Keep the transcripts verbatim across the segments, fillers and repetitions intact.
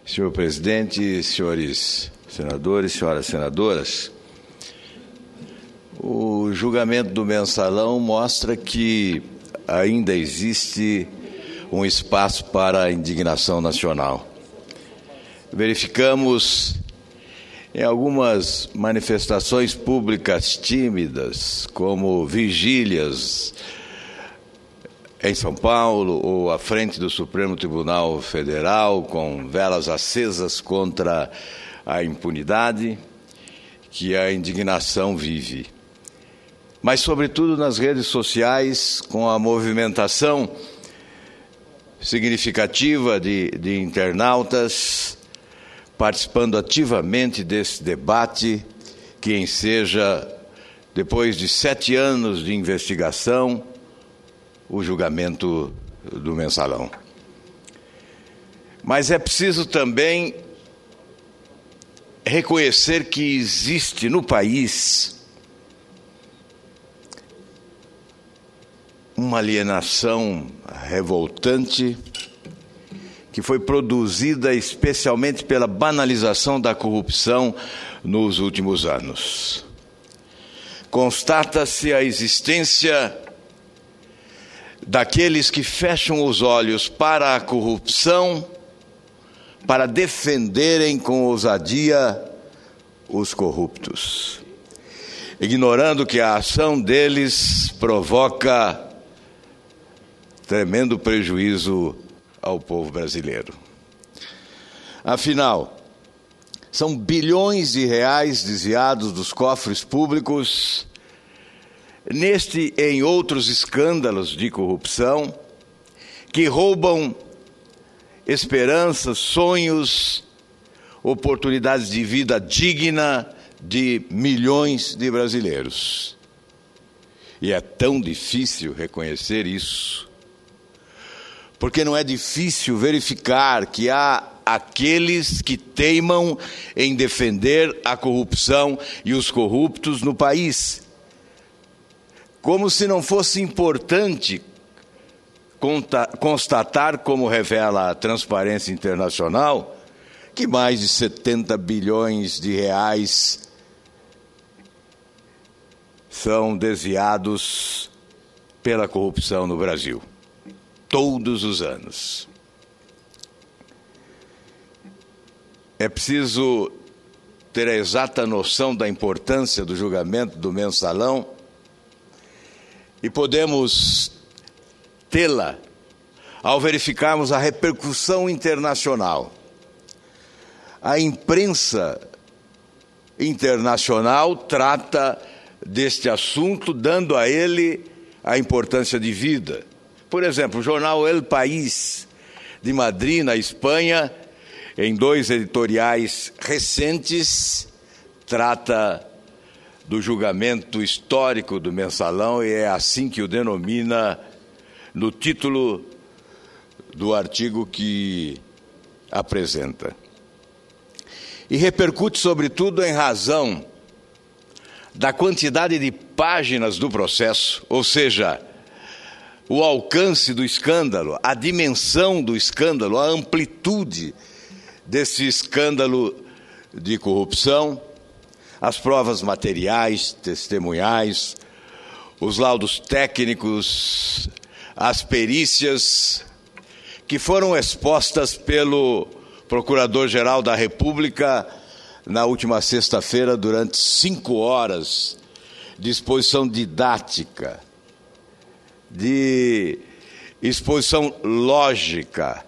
Senhor presidente, senhores senadores, senhoras senadoras, o julgamento do Mensalão mostra que ainda existe um espaço para a indignação nacional. Verificamos em algumas manifestações públicas tímidas, como vigílias em São Paulo ou à frente do Supremo Tribunal Federal, com velas acesas contra a impunidade, que a indignação vive. Mas, sobretudo, nas redes sociais, com a movimentação significativa de, de internautas participando ativamente desse debate que enseja, depois de sete anos de investigação, o julgamento do Mensalão. Mas é preciso também reconhecer que existe no país uma alienação revoltante que foi produzida especialmente pela banalização da corrupção nos últimos anos. Constata-se a existência daqueles que fecham os olhos para a corrupção, para defenderem com ousadia os corruptos, ignorando que a ação deles provoca tremendo prejuízo ao povo brasileiro. Afinal, são bilhões de reais desviados dos cofres públicos neste e em outros escândalos de corrupção que roubam esperanças, sonhos, oportunidades de vida digna de milhões de brasileiros. E é tão difícil reconhecer isso, porque não é difícil verificar que há aqueles que teimam em defender a corrupção e os corruptos no país, como se não fosse importante constatar, como revela a Transparência Internacional, que mais de setenta bilhões de reais são desviados pela corrupção no Brasil, todos os anos. É preciso ter a exata noção da importância do julgamento do Mensalão e podemos tê-la ao verificarmos a repercussão internacional. A imprensa internacional trata deste assunto, dando a ele a importância de vida. Por exemplo, o jornal El País, de Madrid, na Espanha, em dois editoriais recentes, trata do julgamento histórico do Mensalão, e é assim que o denomina no título do artigo que apresenta. E repercute, sobretudo, em razão da quantidade de páginas do processo, ou seja, o alcance do escândalo, a dimensão do escândalo, a amplitude desse escândalo de corrupção, as provas materiais, testemunhais, os laudos técnicos, as perícias que foram expostas pelo Procurador-Geral da República na última sexta-feira durante cinco horas de exposição didática, de exposição lógica,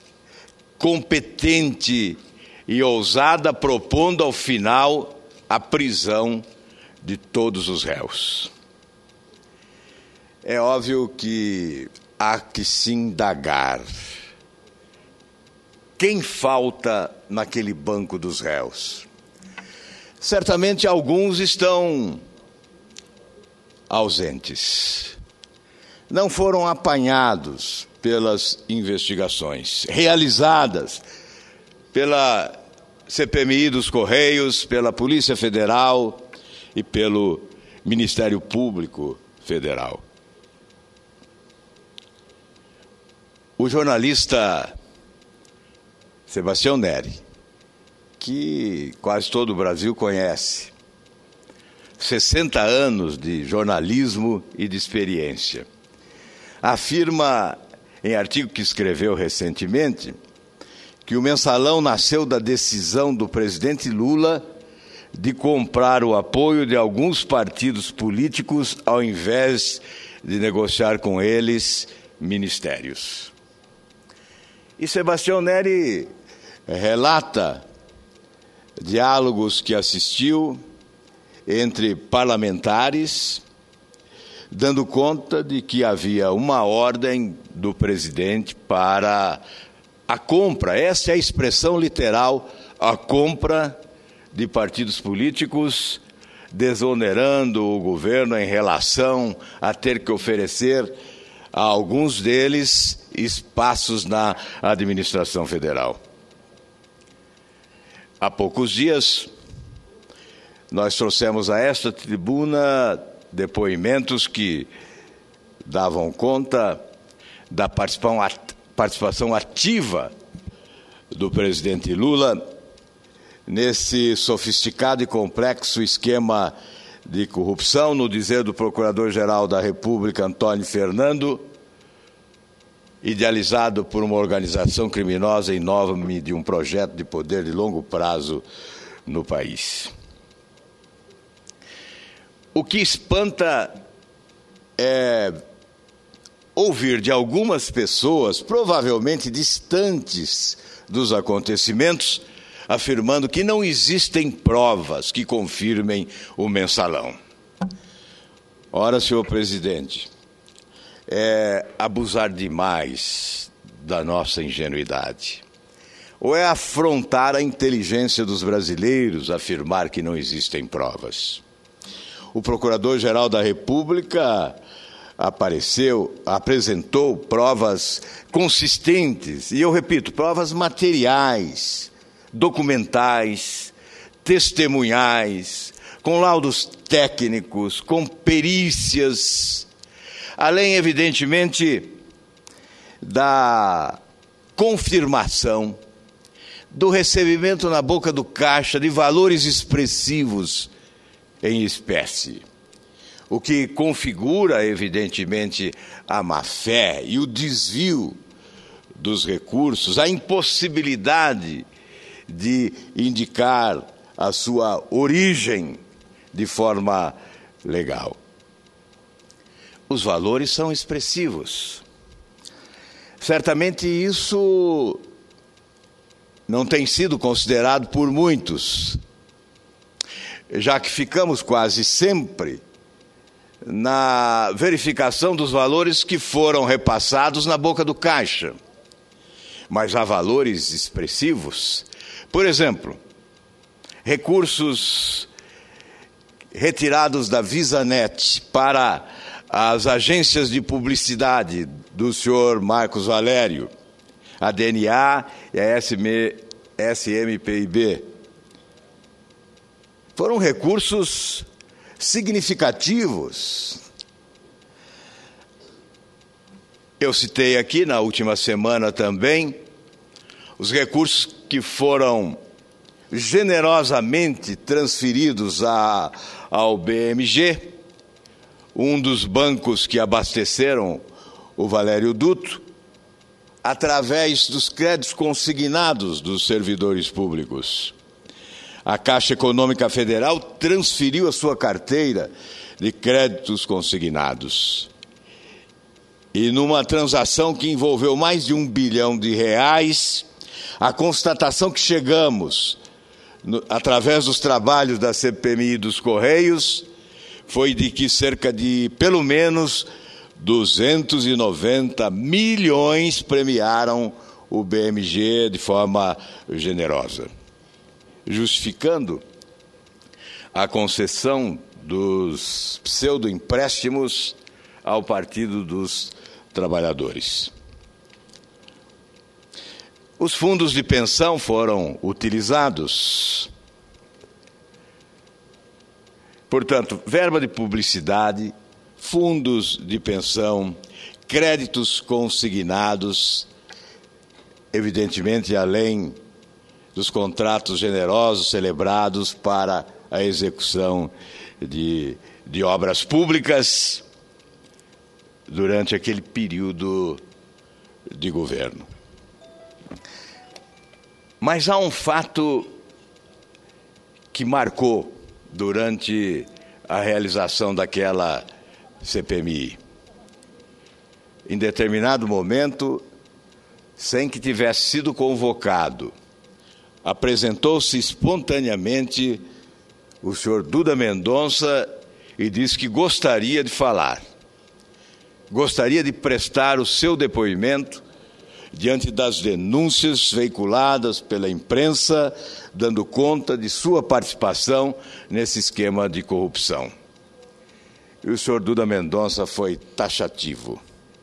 competente e ousada, propondo ao final a prisão de todos os réus. É óbvio que há que se indagar. Quem falta naquele banco dos réus? Certamente alguns estão ausentes. Não foram apanhados pelas investigações realizadas pela C P M I dos Correios, pela Polícia Federal e pelo Ministério Público Federal. O jornalista Sebastião Neri, que quase todo o Brasil conhece. sessenta anos de jornalismo e de experiência. Afirma, em artigo que escreveu recentemente, que o Mensalão nasceu da decisão do presidente Lula de comprar o apoio de alguns partidos políticos ao invés de negociar com eles ministérios. E Sebastião Neri relata diálogos que assistiu entre parlamentares, dando conta de que havia uma ordem do presidente para a compra, essa é a expressão literal, a compra de partidos políticos, desonerando o governo em relação a ter que oferecer a alguns deles espaços na administração federal. Há poucos dias, nós trouxemos a esta tribuna depoimentos que davam conta da participação ativa do presidente Lula nesse sofisticado e complexo esquema de corrupção, no dizer do Procurador-Geral da República, Antônio Fernando, idealizado por uma organização criminosa em nome de um projeto de poder de longo prazo no país. O que espanta é ouvir de algumas pessoas, provavelmente distantes dos acontecimentos, afirmando que não existem provas que confirmem o Mensalão. Ora, senhor presidente, é abusar demais da nossa ingenuidade. Ou é afrontar a inteligência dos brasileiros afirmar que não existem provas. O Procurador-Geral da República apareceu, apresentou provas consistentes, e eu repito, provas materiais, documentais, testemunhais, com laudos técnicos, com perícias, além, evidentemente, da confirmação do recebimento na boca do caixa de valores expressivos em espécie, o que configura, evidentemente, a má-fé e o desvio dos recursos, a impossibilidade de indicar a sua origem de forma legal. Os valores são expressivos. Certamente isso não tem sido considerado por muitos, já que ficamos quase sempre na verificação dos valores que foram repassados na boca do caixa. Mas há valores expressivos. Por exemplo, recursos retirados da VisaNet para as agências de publicidade do senhor Marcos Valério, a D N A e a S M P I B. Foram recursos significativos. Eu citei aqui na última semana também os recursos que foram generosamente transferidos a, ao B M G, um dos bancos que abasteceram o Valério Duto, através dos créditos consignados dos servidores públicos. A Caixa Econômica Federal transferiu a sua carteira de créditos consignados. E numa transação que envolveu mais de um bilhão de reais, a constatação que chegamos, no, através dos trabalhos da C P M I dos Correios, foi de que cerca de, pelo menos, duzentos e noventa milhões premiaram o B M G de forma generosa, justificando a concessão dos pseudo-empréstimos ao Partido dos Trabalhadores. Os fundos de pensão foram utilizados. Portanto, verba de publicidade, fundos de pensão, créditos consignados, evidentemente além dos contratos generosos celebrados para a execução de, de obras públicas durante aquele período de governo. Mas há um fato que marcou durante a realização daquela C P M I. Em determinado momento, sem que tivesse sido convocado, apresentou-se espontaneamente o senhor Duda Mendonça e disse que gostaria de falar, gostaria de prestar o seu depoimento diante das denúncias veiculadas pela imprensa, dando conta de sua participação nesse esquema de corrupção. E o senhor Duda Mendonça foi taxativo.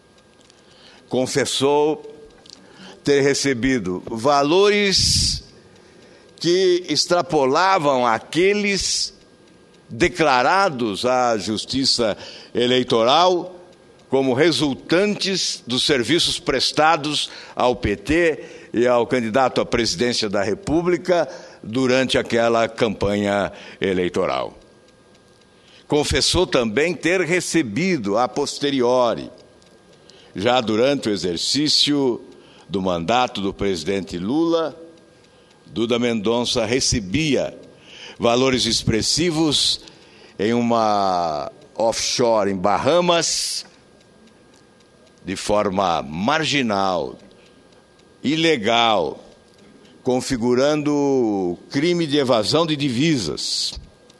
Confessou ter recebido valores que extrapolavam aqueles declarados à Justiça Eleitoral como resultantes dos serviços prestados ao P T e ao candidato à presidência da República durante aquela campanha eleitoral. Confessou também ter recebido a posteriori, já durante o exercício do mandato do presidente Lula, Duda Mendonça recebia valores expressivos em uma offshore em Bahamas, de forma marginal, ilegal, configurando crime de evasão de divisas.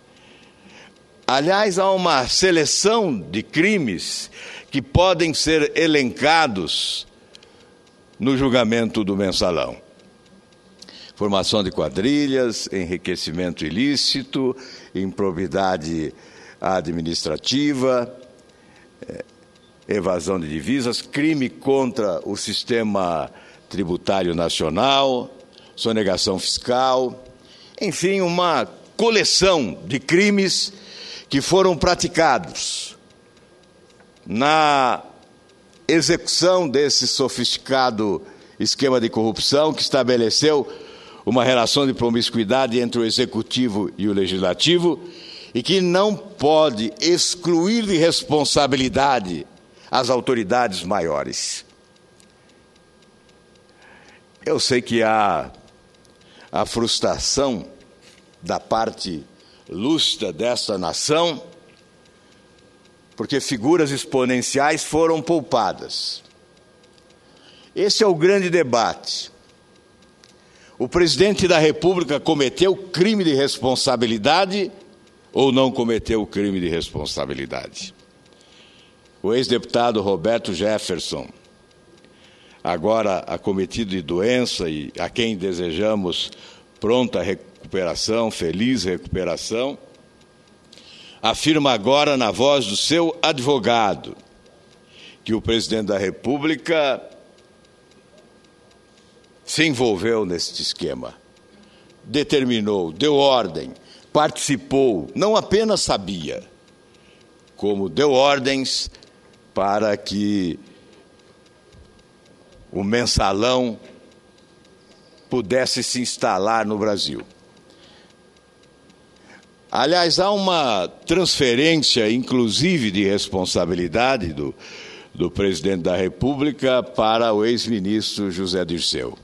Aliás, há uma seleção de crimes que podem ser elencados no julgamento do mensalão. Formação de quadrilhas, enriquecimento ilícito, improbidade administrativa, evasão de divisas, crime contra o sistema tributário nacional, sonegação fiscal, enfim, uma coleção de crimes que foram praticados na execução desse sofisticado esquema de corrupção que estabeleceu uma relação de promiscuidade entre o executivo e o legislativo e que não pode excluir de responsabilidade as autoridades maiores. Eu sei que há a frustração da parte lúcida desta nação, porque figuras exponenciais foram poupadas. Esse é o grande debate. O presidente da República cometeu crime de responsabilidade ou não cometeu crime de responsabilidade? O ex-deputado Roberto Jefferson, agora acometido de doença e a quem desejamos pronta recuperação, feliz recuperação, afirma agora na voz do seu advogado que o presidente da República se envolveu neste esquema, determinou, deu ordem, participou, não apenas sabia, como deu ordens para que o mensalão pudesse se instalar no Brasil. Aliás, há uma transferência, inclusive, de responsabilidade do, do presidente da República para o ex-ministro José Dirceu.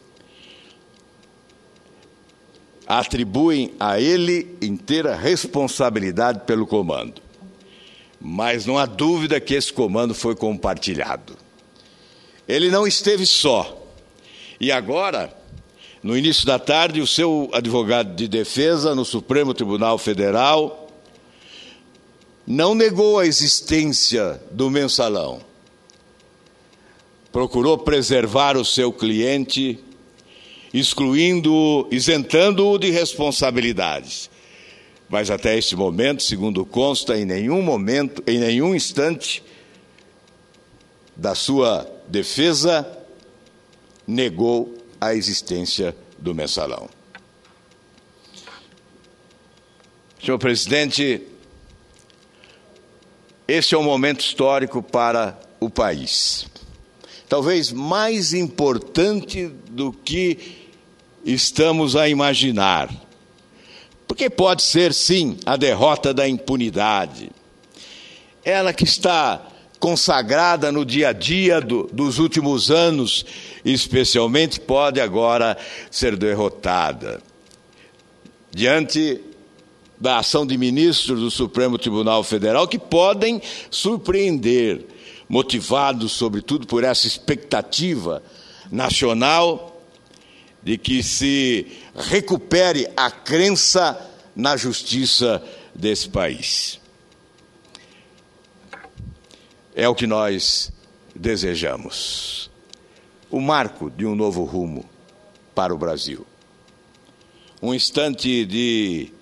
Atribuem a ele inteira responsabilidade pelo comando. Mas não há dúvida que esse comando foi compartilhado. Ele não esteve só. E agora, no início da tarde, o seu advogado de defesa no Supremo Tribunal Federal não negou a existência do mensalão. Procurou preservar o seu cliente, excluindo-o, isentando-o de responsabilidades. Mas até este momento, segundo consta, em nenhum momento, em nenhum instante da sua defesa, negou a existência do mensalão. Senhor presidente, esse é um momento histórico para o país. talvez mais importante do que estamos a imaginar. Porque pode ser, sim, a derrota da impunidade. Ela que está consagrada no dia a dia do, dos últimos anos, especialmente, pode agora ser derrotada. Diante da ação de ministros do Supremo Tribunal Federal, que podem surpreender, motivados, sobretudo, por essa expectativa nacional de que se recupere a crença na justiça desse país. É o que nós desejamos. O marco de um novo rumo para o Brasil. Um instante de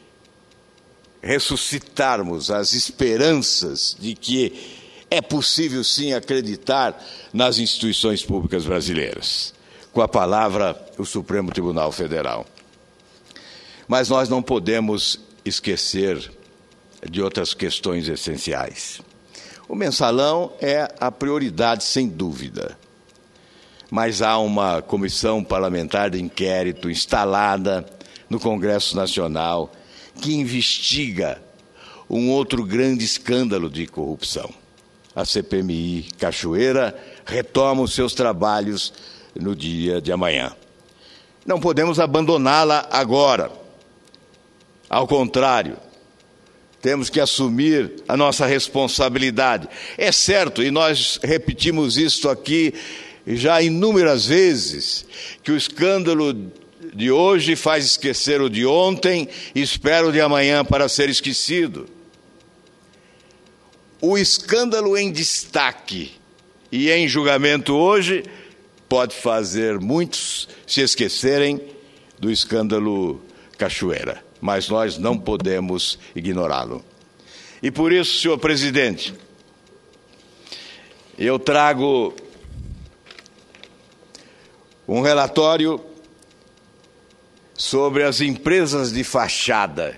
ressuscitarmos as esperanças de que é possível, sim, acreditar nas instituições públicas brasileiras. Com a palavra, o Supremo Tribunal Federal. Mas nós não podemos esquecer de outras questões essenciais. O mensalão é a prioridade, sem dúvida. Mas há uma comissão parlamentar de inquérito instalada no Congresso Nacional que investiga um outro grande escândalo de corrupção. A C P M I Cachoeira retoma os seus trabalhos no dia de amanhã. Não podemos abandoná-la agora. Ao contrário, temos que assumir a nossa responsabilidade. É certo, e nós repetimos isto aqui já inúmeras vezes, que o escândalo de hoje faz esquecer o de ontem e espera o de amanhã para ser esquecido. O escândalo em destaque e em julgamento hoje pode fazer muitos se esquecerem do escândalo Cachoeira, mas nós não podemos ignorá-lo. E por isso, senhor presidente, eu trago um relatório sobre as empresas de fachada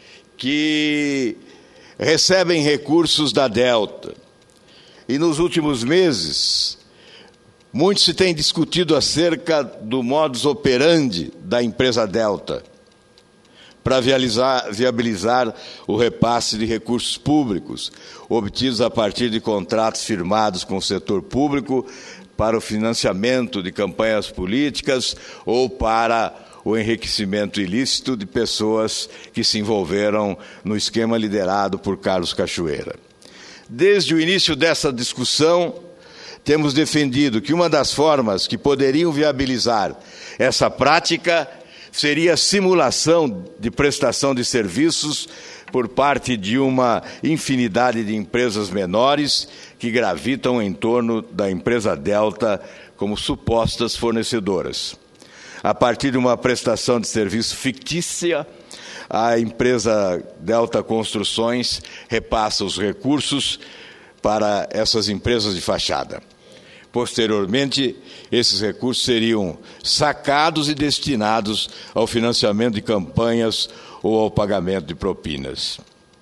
que recebem recursos da Delta. E nos últimos meses, muito se tem discutido acerca do modus operandi da empresa Delta para viabilizar, viabilizar o repasse de recursos públicos, obtidos a partir de contratos firmados com o setor público para o financiamento de campanhas políticas ou para o enriquecimento ilícito de pessoas que se envolveram no esquema liderado por Carlos Cachoeira. Desde o início dessa discussão, temos defendido que uma das formas que poderiam viabilizar essa prática seria a simulação de prestação de serviços por parte de uma infinidade de empresas menores que gravitam em torno da empresa Delta como supostas fornecedoras. A partir de uma prestação de serviço fictícia, a empresa Delta Construções repassa os recursos para essas empresas de fachada. Posteriormente, esses recursos seriam sacados e destinados ao financiamento de campanhas ou ao pagamento de propinas.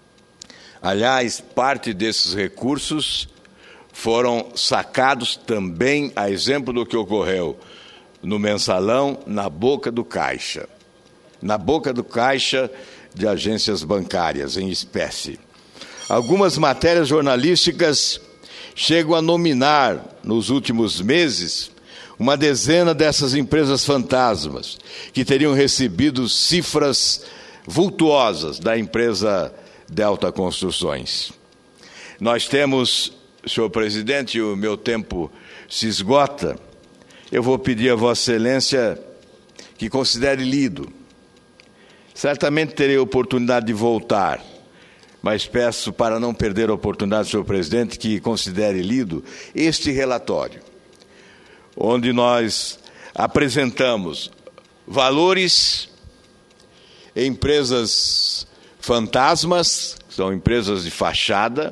Aliás, parte desses recursos foram sacados também, a exemplo do que ocorreu no mensalão, na boca do caixa. Na boca do caixa de agências bancárias, em espécie. Algumas matérias jornalísticas chegam a nominar, nos últimos meses, uma dezena dessas empresas fantasmas, que teriam recebido cifras vultuosas da empresa Delta Construções. Nós temos, senhor presidente, o meu tempo se esgota, eu vou pedir a Vossa Excelência que considere lido. Certamente terei a oportunidade de voltar, mas peço, para não perder a oportunidade, senhor presidente, que considere lido este relatório, onde nós apresentamos valores em empresas fantasmas, são empresas de fachada,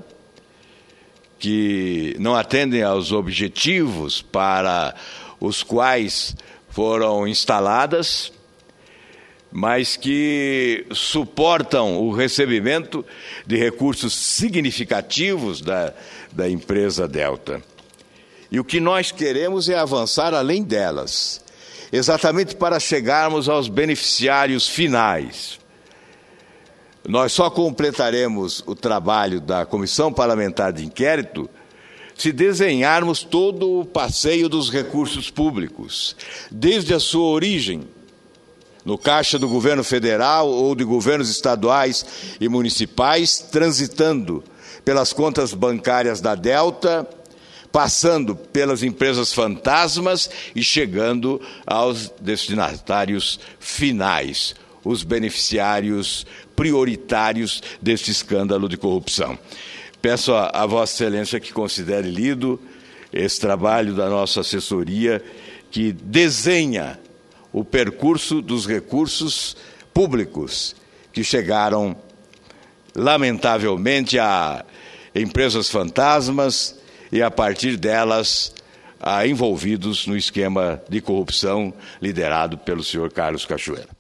que não atendem aos objetivos para os quais foram instaladas, mas que suportam o recebimento de recursos significativos da, da empresa Delta. E o que nós queremos é avançar além delas, exatamente para chegarmos aos beneficiários finais. Nós só completaremos o trabalho da Comissão Parlamentar de Inquérito se desenharmos todo o passeio dos recursos públicos, desde a sua origem, no caixa do governo federal ou de governos estaduais e municipais, transitando pelas contas bancárias da Delta, passando pelas empresas fantasmas e chegando aos destinatários finais, os beneficiários prioritários deste escândalo de corrupção. Peço a, a Vossa Excelência que considere lido esse trabalho da nossa assessoria, que desenha o percurso dos recursos públicos que chegaram, lamentavelmente, a empresas fantasmas e, a partir delas, a envolvidos no esquema de corrupção liderado pelo senhor Carlos Cachoeira.